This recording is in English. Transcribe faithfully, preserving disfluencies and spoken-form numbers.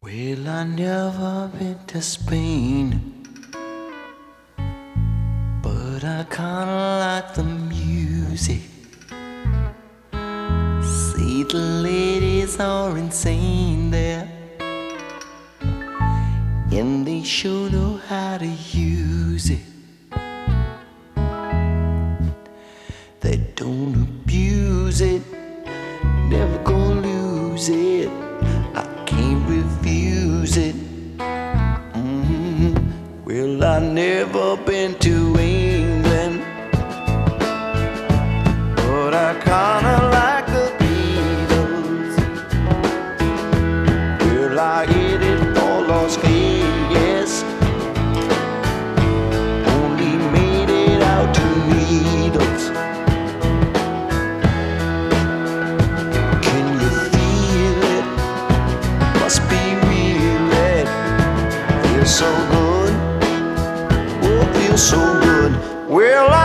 Well, I never been to Spain, but I kinda like the music. See, the ladies are insane there, and they sure know how to use it. They don't abuse it, never gonna lose it. I can't refuse it. Mm-hmm. Well, I never been to England, but I kinda like the Beatles. Well, I hit it for Las Vegas, only made it out to Needles. Can you feel it? Must be real, it feels so good. Oh, feels so good. Well,